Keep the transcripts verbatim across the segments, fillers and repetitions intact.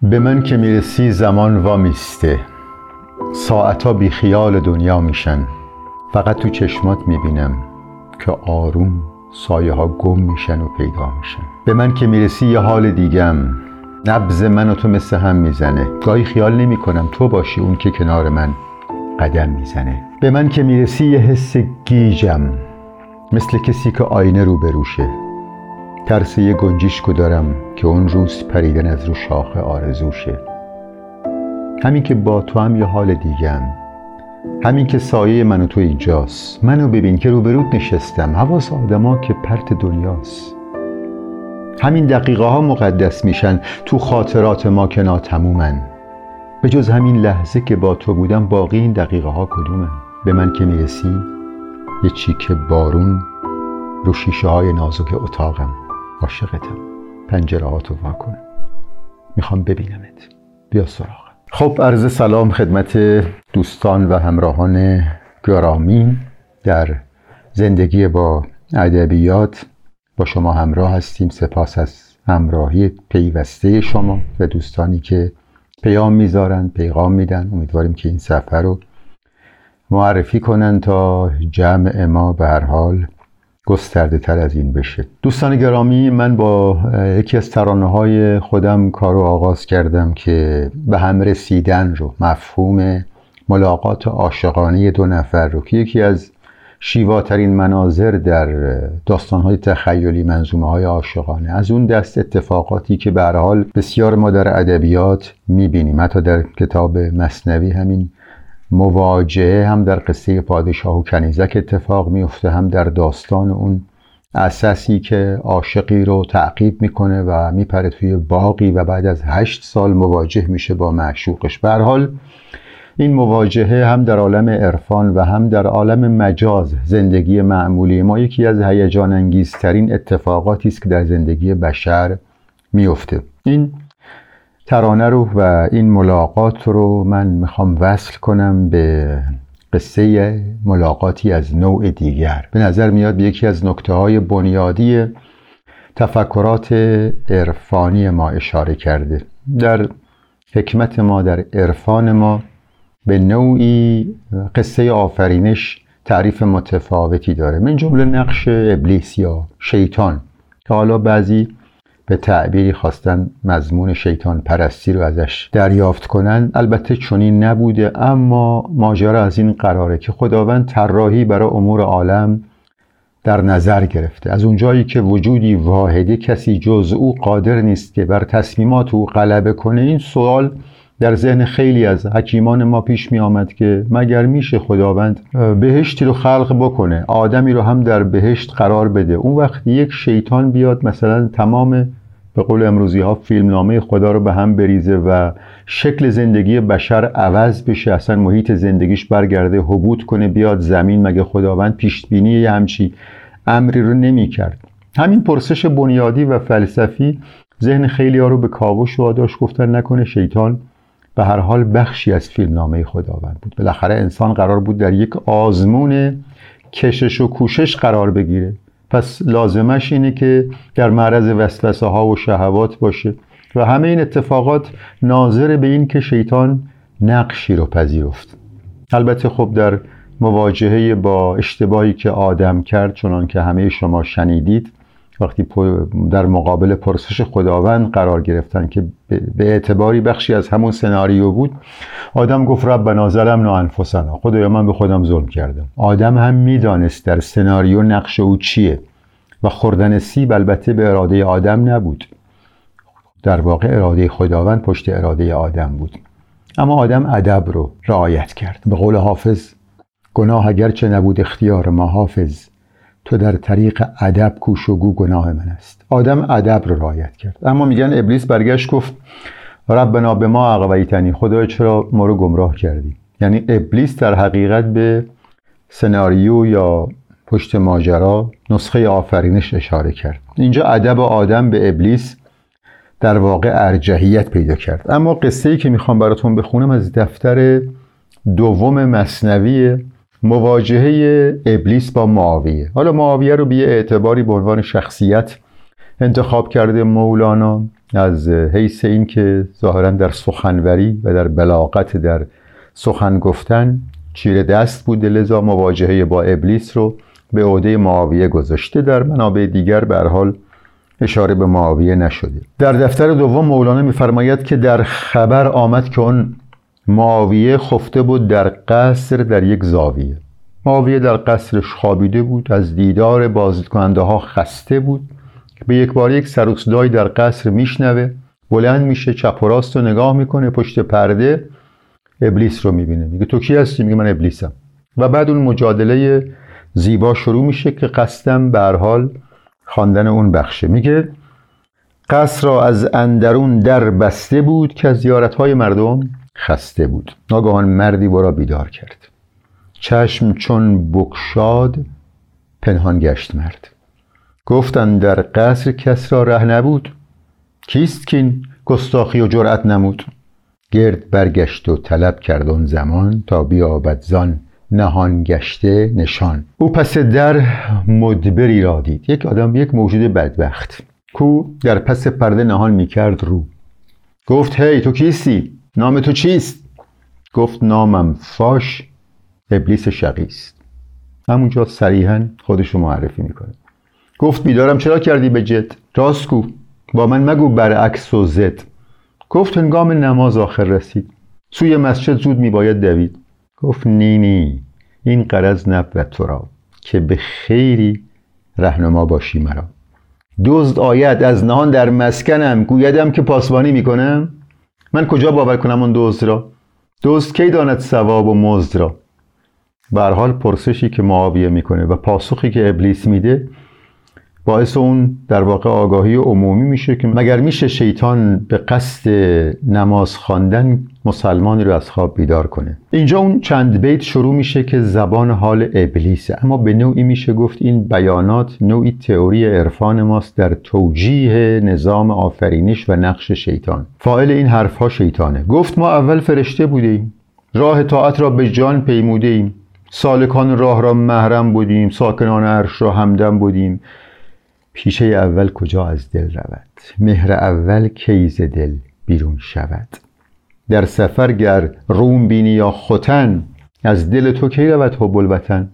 به من که میرسی زمان وامیسته، ساعتا بی خیال دنیا میشن. فقط تو چشمات میبینم که آروم سایه ها گم میشن و پیدا میشن. به من که میرسی یه حال دیگم، نبض من و تو مثل هم میزنه. گاهی خیال نمی کنم تو باشی اون که کنار من قدم میزنه. به من که میرسی یه حس گیجم، مثل کسی که آینه رو بروشه. ترس یه گنجیشکو دارم که اون روز پریدن از رو شاخه آرزوشه. همین که با تو هم یه حال دیگم، همین که سایه من و تو اینجاست. منو ببین که روبروت نشستم، حواس آدما که پرت دنیاست. همین دقیقه ها مقدس میشن تو خاطرات ما که ناتمومن. به جز همین لحظه که با تو بودم باقی این دقیقه ها کدومن؟ به من که میرسی یه چیک بارون رو شیشه های نازک اتاقم. عاشقتم، پنجره ها تو وا کن، میخوام ببینمت، بیا سراغم. خب عرض سلام خدمت دوستان و همراهان گرامی. در زندگی با ادبیات با شما همراه هستیم. سپاس از همراهی پیوسته شما و دوستانی که پیام میذارن، پیغام میدن. امیدواریم که این صفحه رو معرفی کنن تا جمع ما به هر حال گسترده تر از این بشه. دوستان گرامی، من با یکی از ترانه های خودم کار رو آغاز کردم که به هم رسیدن رو، مفهوم ملاقات عاشقانه دو نفر رو که یکی از شیواترین مناظر در داستان‌های تخیلی، منظومه‌های عاشقانه، از اون دست اتفاقاتی که به هر حال بسیار ما در ادبیات می‌بینیم. حتی در کتاب مثنوی همین مواجهه هم در قصه پادشاه و کنیزک اتفاق میفته، هم در داستان اون اساسی که عاشقی رو تعقیب میکنه و میپره توی باغی و بعد از هشت سال مواجه میشه با معشوقش. به هر حال این مواجهه هم در عالم عرفان و هم در عالم مجاز، زندگی معمولی ما، یکی از هیجان انگیزترین اتفاقاتی است که در زندگی بشر میفته. این ترانه رو و این ملاقات رو من میخوام وصل کنم به قصه ملاقاتی از نوع دیگر. به نظر میاد به یکی از نکته های بنیادی تفکرات عرفانی ما اشاره کرده. در حکمت ما، در عرفان ما، به نوعی قصه آفرینش تعریف متفاوتی داره، من جمله نقش ابلیس یا شیطان که حالا بعضی به تعبیری خواستن مضمون شیطان پرستی رو ازش دریافت کنن. البته چنین نبوده، اما ماجرا از این قراره که خداوند طراحی برای امور عالم در نظر گرفته. از اونجایی که وجودی واحده، کسی جز او قادر نیست که بر تصمیمات او غلبه کنه. این سوال در ذهن خیلی از حکیمان ما پیش می آمد که مگر میشه خداوند بهشتی رو خلق بکنه، آدمی رو هم در بهشت قرار بده، اون وقت یک شیطان بیاد مثلا تمام، به قول امروزی ها، فیلمنامه خدا رو به هم بریزه و شکل زندگی بشر عوض بشه، اصلا محیط زندگیش برگرده، هبوط کنه بیاد زمین؟ مگه خداوند پیش بینی یه همچی امری رو نمی کرد؟ همین پرسش بنیادی و فلسفی ذهن خیلی ها رو به کاوش واداشت. گفتن نکنه شیطان به هر حال بخشی از فیلمنامه خداوند بود. بالاخره انسان قرار بود در یک آزمون کشش و کوشش قرار بگیره، پس لازمش اینه که در معرض وسوسه ها و شهوات باشه و همه این اتفاقات ناظر به این که شیطان نقشی رو پذیرفت. البته خب در مواجهه با اشتباهی که آدم کرد، چنان که همه شما شنیدید، وقتی در مقابل پرسش خداوند قرار گرفتن که به اعتباری بخشی از همون سناریو بود، آدم گفت ربنا ظلمنا انفسنا، خدایا من به خودم ظلم کردم. آدم هم میدانست در سناریو نقش او چیه و خوردن سیب البته به اراده آدم نبود، در واقع اراده خداوند پشت اراده آدم بود. اما آدم ادب رو رعایت کرد. به قول حافظ، گناه اگرچه نبود اختیار ما حافظ، تو در طریق ادب کوش و گو گناه من است. آدم ادب رو رعایت کرد. اما میگن ابلیس برگشت گفت ربنا بما اغویتنی، خدایا چرا ما رو گمراه کردی؟ یعنی ابلیس در حقیقت به سناریو یا پشت ماجرا، نسخه آفرینش اشاره کرد. اینجا ادب آدم به ابلیس در واقع ارجحیت پیدا کرد. اما قصه‌ای که میخوام براتون بخونم از دفتر دوم مثنوی، مواجهه ابلیس با معاویه. حالا معاویه رو به اعتباری به عنوان شخصیت انتخاب کرده مولانا از حیث این که ظاهراً در سخنوری و در بلاغت در سخن گفتن چیره دست بوده، لذا مواجهه با ابلیس رو به عهده معاویه گذاشته. در منابع دیگر به هر حال اشاره به معاویه نشده. در دفتر دوم مولانا می‌فرماید که در خبر آمد که اون معاویه خفته بود در قصر در یک زاویه. معاویه در قصرش خوابیده بود، از دیدار بازدیدکننده ها خسته بود. به یک بار یک سر و صدایی در قصر میشنوه، بلند میشه، چپ و راست رو نگاه میکنه، پشت پرده ابلیس رو میبینه. میگه تو کی هستی؟ میگه من ابلیسم. و بعد اون مجادله زیبا شروع میشه که قصدم به هر حال خواندن اون بخشه. میگه قصر را از اندرون در بسته بود که از زیارت‌های مردم خسته بود. ناگهان مردی ورا بیدار کرد. چشم چون بگشاد پنهان گشت مرد. گفتند در قصر کس را ره نبود، کیست کین گستاخی و جرأت نمود. گرد برگشت و طلب کرد آن زمان، تا بیابد زان نهان گشته نشان. او پس در مدبری را دید، یک آدم، یک موجود بدبخت کو در پس پرده نهان میکرد رو. گفت هی تو کیستی؟ نام تو چیست؟ گفت نامم فاش ابلیس شقیست. همونجا صریحاً خودشو معرفی میکنه. گفت بیدارم چرا کردی به جد؟ راست گو، با من مگو برعکس و زد. گفت هنگام نماز آخر رسید، سوی مسجد زود میباید دوید. گفت نی نی، این غرض نبود تو را، که به خیری رهنما باشی مرا. دزد آید از نهان در مسکنم، گویدم که پاسبانی میکنم. من کجا باور کنم اون دزد را؟ دزد کی داند ثواب و مزد را؟ به هر حال پرسشی که معاویه میکنه و پاسخی که ابلیس میده باعث اون در واقع آگاهی عمومی میشه که مگر میشه شیطان به قصد نماز خواندن مسلمانی رو از خواب بیدار کنه. اینجا اون چند بیت شروع میشه که زبان حال ابلیسه، اما به نوعی میشه گفت این بیانات نوعی تئوری عرفان ماست در توجیه نظام آفرینش و نقش شیطان. فاعل این حرفها شیطانه. گفت ما اول فرشته بودیم، راه طاعت را به جان پیموده ایم، سالکان راه را محرم بودیم، ساکنان عرش را همدم بودیم. پیشه اول کجا از دل رود، مهر اول کی ز دل بیرون شود. در سفر گر روم بینی یا ختن، از دل تو کی رود حب الوطن.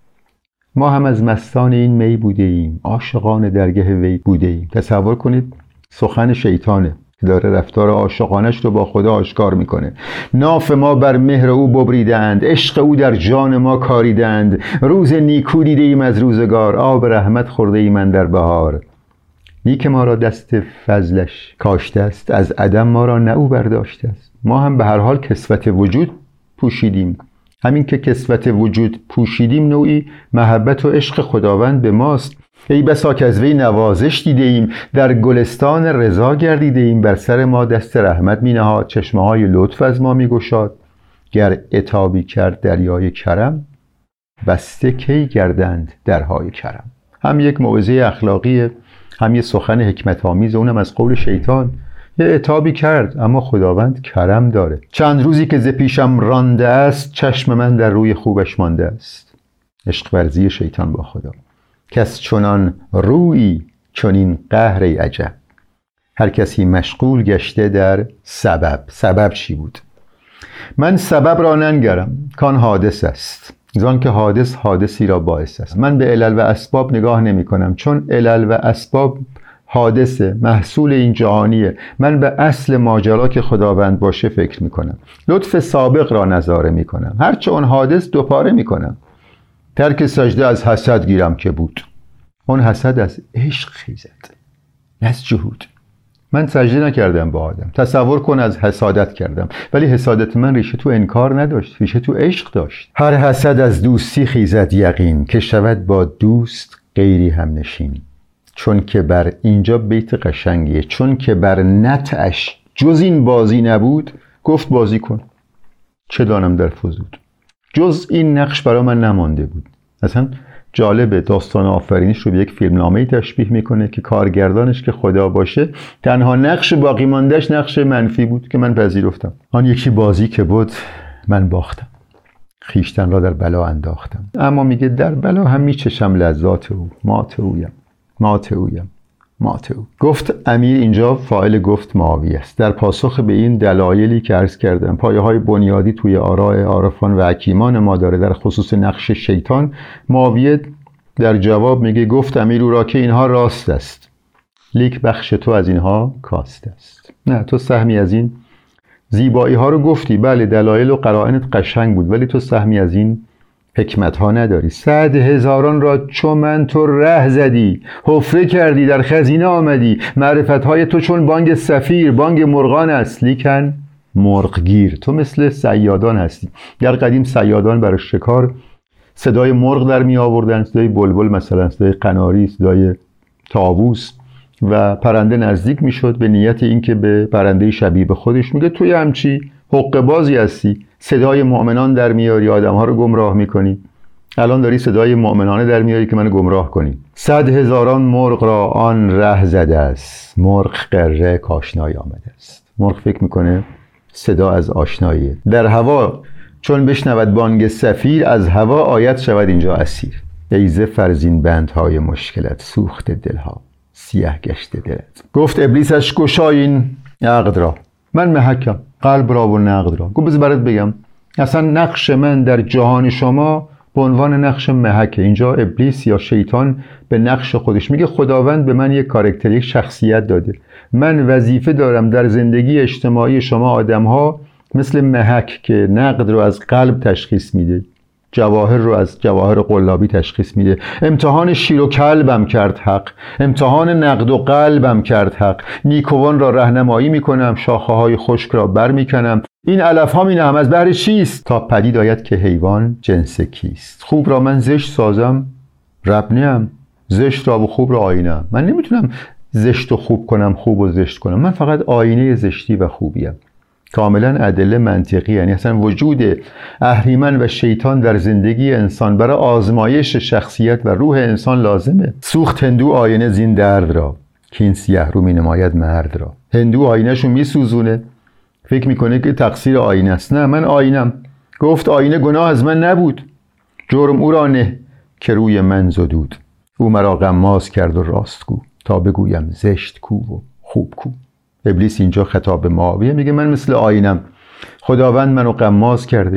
ما هم از مستان این می بوده ایم، عاشقان درگه وی بوده ایم. تصور کنید سخن شیطانه که داره رفتار عاشقانش رو با خدا آشکار میکنه. ناف ما بر مهر او ببریدند، عشق او در جان ما کاریدند. روز نیکو دیده ایم از روزگار، آب رحمت خورده ایم اندر بهار. نیک ما را دست فضلش کاشته است، از عدم ما را نه او برداشته است. ما هم به هر حال کسوت وجود پوشیدیم. همین که کسوت وجود پوشیدیم نوعی محبت و عشق خداوند به ماست. ای بسا که از وی نوازش دیده ایم، در گلستان رضا گردیده ایم. بر سر ما دست رحمت می نهاد، چشمه های لطف از ما می گشاد. گر عتابی کرد دریای کرم، بسته کی گردند درهای کرم. هم یک موعظه اخلاقیه، هم یه سخن حکمت آمیز، اونم از قول شیطان. یه عتابی کرد اما خداوند کرم داره. چند روزی که ز پیشم رانده است، چشم من در روی خوبش مانده است. عشق ورزی شیطان با خدا. کس چنان رویی چنین قهر ای عجب. هر کسی مشغول گشته در سبب. سبب چی بود؟ من سبب را ننگرم کان حادث است، زان که حادث حادثی را باعث است. من به علل و اسباب نگاه نمی کنم، چون علل و اسباب حادثه، محصول این جهانیه. من به اصل ماجرا که خداوند باشه فکر می کنم. لطف سابق را نظاره می کنم، هرچه اون حادث دوپاره می کنم. ترک سجده از حسد گیرم که بود، اون حسد از عشق خیزد نه از جهود. من سجده نکردم با آدم، تصور کن از حسادت کردم، ولی حسادت من ریشه تو انکار نداشت، ریشه تو عشق داشت. هر حسد از دوستی خیزد یقین، که شود با دوست غیری هم نشین. چون که بر اینجا بیت قشنگیه، چون که بر نطعش جز این بازی نبود، گفت بازی کن چه دانم در فزود. جز این نقش برای من نمانده بود. اصلا جالبه داستان آفرینش رو به یک فیلمنامه‌ای تشبیه میکنه که کارگردانش که خدا باشه، تنها نقش باقی ماندهش نقش منفی بود که من پذیرفتم. آن یکی بازی که بود من باختم، خیشتن را در بلا انداختم. اما میگه در بلا هم میچشم لذات او، مات اویم مات اویم ماتوا. گفت امیر اینجا فاعل گفت معاویه است. در پاسخ به این دلایلی که عرض کردم، پایه های بنیادی توی آراء عارفان و حکیمان ما داره در خصوص نقش شیطان، معاویه در جواب میگه گفت امیر او را که اینها راست است، لیک بخش تو از اینها کاست است. نه، تو سهمی از این زیبایی ها رو گفتی، بله دلایل و قرائنت قشنگ بود، ولی تو سهمی از این حکمت ها نداری. صد هزاران را چون من تو ره زدی، حفره کردی، در خزینه آمدی. معرفت های تو چون بانگ صفیر، بانگ مرغان است، لیکن مرغگیر. تو مثل صیادان هستی. در قدیم صیادان برای شکار صدای مرغ در می آوردن، صدای بلبل مثلا، صدای قناری، صدای طاووس، و پرنده نزدیک می شد به نیت اینکه به پرنده شبیه به خودش میگه توی همچی حقه بازی هستی، صدای مؤمنان در میاری، آدم ها رو گمراه میکنی. الان داری صدای مؤمنانه در میاری که منو گمراه کنی. صد هزاران مرغ را آن ره زده است، مرغ قره کاشنای آمده است. مرغ فکر میکنه صدا از آشناییه. در هوا چون بشنود بانگ صفیر، از هوا آیت شود اینجا اسیر. ایزه فرزین بندهای مشکلت، سوخت دلها سیاه گشته دلت. گفت ابلیسش گشاین عقد را، من محکم قلب را و نقد را. گفت بذار برات بگم، اصلا نقش من در جهان شما به عنوان نقش محکه. اینجا ابلیس یا شیطان به نقش خودش میگه خداوند به من یک کاراکتر، یک شخصیت داده، من وظیفه دارم در زندگی اجتماعی شما آدم ها مثل محک که نقد رو از قلب تشخیص میده، جواهر رو از جواهر قلابی تشخیص میده. امتحان شیر و کلبم کرد حق، امتحان نقد و قلبم کرد حق. نیکوان را رهنمایی میکنم، شاخه های خشک را بر میکنم. این علف ها می نهم از بهر چیست؟ تا پدید آید که حیوان جنس کیست. خوب را من زشت سازم، رب نیم، زشت را و خوب را آینم. من نمیتونم زشت و خوب کنم، خوب و زشت کنم. من فقط آینه زشتی و خوبیم. کاملا ادله منطقی، یعنی اصلا وجود اهریمن و شیطان در زندگی انسان برای آزمایش شخصیت و روح انسان لازمه. سوخت هندو آینه زین درد را، که این سیه رو می نماید مرد را. هندو آینه‌شو می سوزونه، فکر میکنه که تقصیر آینه است. نه، من آینم. گفت آینه گناه از من نبود، جرم او را نه که روی من زدود. او مرا غماز کرد و راستگو، تا بگویم زشت کو و خوب کو. ابلیس اینجا خطاب به معاویه میگه من مثل آینم، خداوند منو غماز کرده،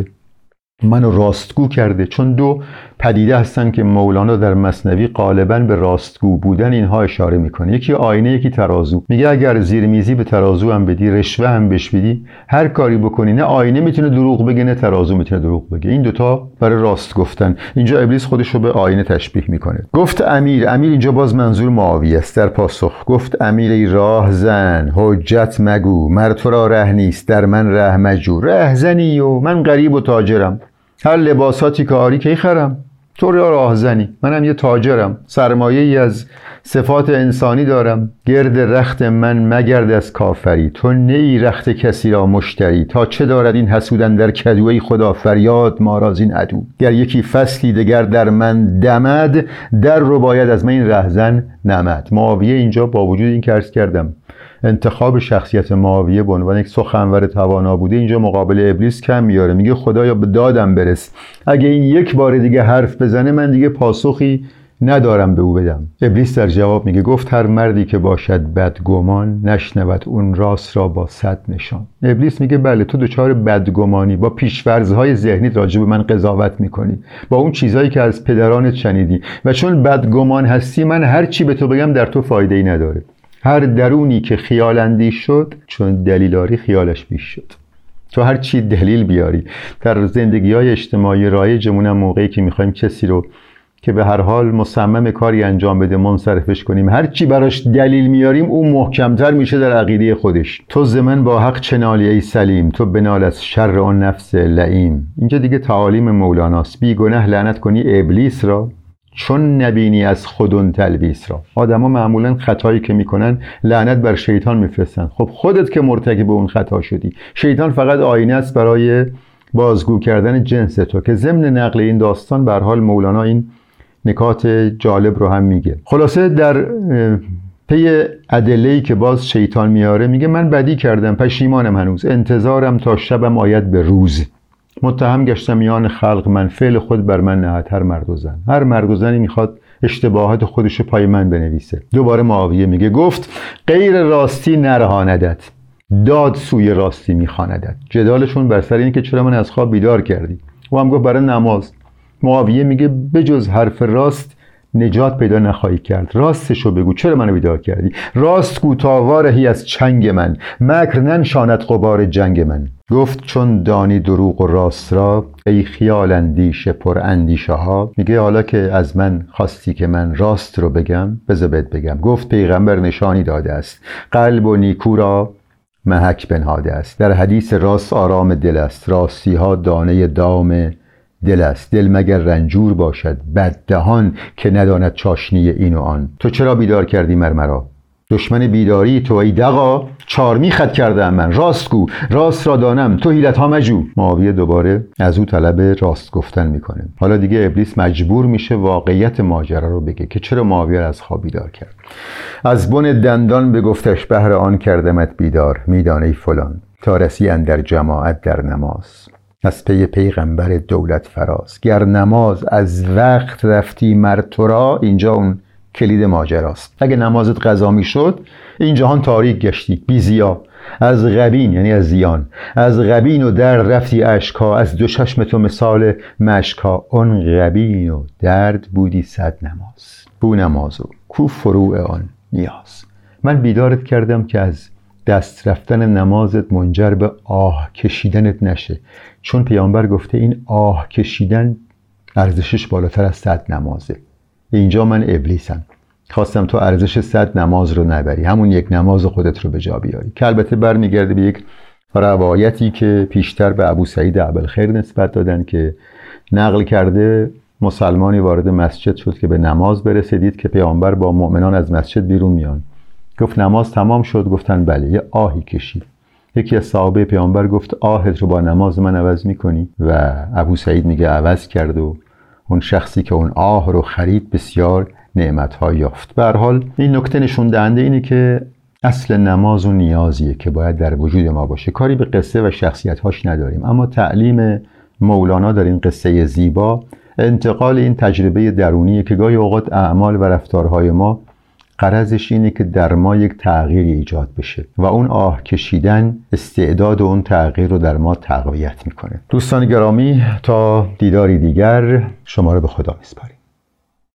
منو راستگو کرده. چون دو پدیده هستن که مولانا در مثنوی غالباً به راستگو بودن اینها اشاره میکنه. یکی آینه، یکی ترازو. میگه اگر زیرمیزی به ترازو هم بدی، رشوه هم بهش بدی، هر کاری بکنی، نه آینه میتونه دروغ بگه نه ترازو میتونه دروغ بگه. این دوتا برای راست گفتن. اینجا ابلیس خودش رو به آینه تشبیه میکنه. گفت امیر، امیر اینجا باز منظور معاویه است. در پاسخ گفت امیر ای راه زن، حجت مگو، مر تو را ره نیست در من ره مجو. ره زنی و من غریب و تاجرم، هر لباساتی که آری کی خرم. تو را راهزنی، منم یه تاجرم، سرمایه ای از صفات انسانی دارم. گرد رخت من مگرد از کافری، تو نی رخت کسی را مشتری. تا چه دارد این حسودن در کدوی خدا، فریاد ما را زین عدو. گر یکی فصلی دگر در من دمد، در رو باید از من این رهزن نمد. معاویه اینجا با وجود این که عرض کردم انتخاب شخصیت معاویه به عنوان یک سخنور توانا بوده، اینجا مقابل ابلیس کم میاره. میگه خدایا به دادم برس، اگه این یک بار دیگه حرف بزنه من دیگه پاسخی ندارم به او بدم. ابلیس در جواب میگه گفت هر مردی که باشد بدگمان، نشنود اون راست را با صد نشان. ابلیس میگه بله تو دچار بدگمانی، با پیش‌فرض‌های ذهنی راجع به من قضاوت میکنی، با اون چیزایی که از پدرانت شنیدی، و چون بدگمان هستی من هر چی به تو بگم در تو فایده ای نداره. هر درونی که خیال اندیش شد، چون دلیلاری خیالش بیش شد. تو هر چی دلیل بیاری در زندگی های اجتماعی رایجمون، هم موقعی که میخوایم کسی رو که به هر حال مصمم کاری انجام بده منصرفش کنیم، هر چی براش دلیل میاریم اون محکمتر میشه در عقیده خودش. تو زمن با حق چنالی ای سلیم، تو بنال از شر آن نفس لئیم. اینجا دیگه تعالیم مولاناست. بی گناه لعنت کنی ابلیس را، چون نبینی از خودون تلبیس را. آدم ها معمولا خطایی که میکنن لعنت بر شیطان میفرستن. خب خودت که مرتکب اون خطا شدی، شیطان فقط آینه است برای بازگو کردن جنس تو. که ضمن نقل این داستان به هر حال مولانا این نکات جالب رو هم میگه. خلاصه در پی ادله‌ای که باز شیطان میاره میگه من بدی کردم، پشیمانم هنوز، انتظارم تا شبم آید به روز. متهم گشتم میان خلق من، فعل خود بر من نهد هر مرد و زن. هر مرد و زنی میخواد اشتباهات خودشو پای من بنویسه. دوباره معاویه میگه گفت غیر راستی نرهاندت، داد سوی راستی میخواندت. جدالشون بر سر این که چرا من از خواب بیدار کردی. او هم گفت برای نماز. معاویه میگه بجز حرف راست نجات پیدا نخواهی کرد. راستشو بگو، چرا منو بیدار کردی؟ راست گو تا وارهی از چنگ من، مکر ننشاند غبار جنگ من. گفت چون دانی دروغ و راست را، ای خیال اندیشه پر اندیشه ها. میگه حالا که از من خواستی که من راست رو بگم، بذار بهت بگم. گفت پیغمبر نشانی داده است، قلب و نیکو را محک بنهاده است. در حدیث راست آرام دل است، راستی ها دانه دام دل است. دل مگر رنجور باشد بددهان، که نداند چاشنی این و آن. تو چرا بیدار کردی مرمرا؟ دشمن بیداری تو ای دغا، چارمی خط کردم من. راست گو، راست را دانم، تو حیلت ها مجو. معاویه دوباره از او طلب راست گفتن میکنه. حالا دیگه ابلیس مجبور میشه واقعیت ماجرا رو بگه که چرا معاویه از خواب بیدار کرد. از بن دندان بگفتش بهر آن کردمت بیدار، میدانی فلان تا رسی اندر جماعت در نماز. از پی پیغمبر دولت فراز، گر نماز از وقت رفتی مر تو را. اینجا اون کلید ماجراست. اگه نمازت قضا میشد این جهان تاریک گشتی بی ضیا. از غبین یعنی از زیان، از غبین و درد رفتی اشکا. از دو چشم تو مثال مشکا، اون غبین و درد بودی صد نماز. بو نمازو کو فروع آن نیاز. من بیدارت کردم که از دست رفتن نمازت منجر به آه کشیدنت نشه، چون پیامبر گفته این آه کشیدن ارزشش بالاتر از صد نمازه. اینجا من ابلیسم، خواستم تو ارزش صد نماز رو نبری، همون یک نماز خودت رو به جا بیاری، که البته برمیگرده به یک روایتی که پیشتر به ابو سعید ابوالخیر نسبت دادن که نقل کرده مسلمانی وارد مسجد شد که به نماز برسه، دید که پیامبر با مؤمنان از مسجد بیرون میان. گفت نماز تمام شد؟ گفتن بله. یه آهی کشید. یکی از صحابه پیامبر گفت آهت رو با نماز من عوض میکنی؟ و ابو سعید میگه عوض کرد و اون شخصی که اون آه رو خرید بسیار نعمت‌ها یافت. به هر حال این نکته نشون دهنده اینه که اصل نماز و نیازیه که باید در وجود ما باشه. کاری به قصه و شخصیت‌هاش نداریم، اما تعلیم مولانا در این قصه زیبا انتقال این تجربه درونیه که گاهی اوقات اعمال و رفتارهای ما غرضش اینه که در ما یک تغییری ایجاد بشه و اون آه کشیدن استعداد اون تغییر رو در ما تقویت میکنه. دوستان گرامی، تا دیداری دیگر شما رو به خدا میسپاریم.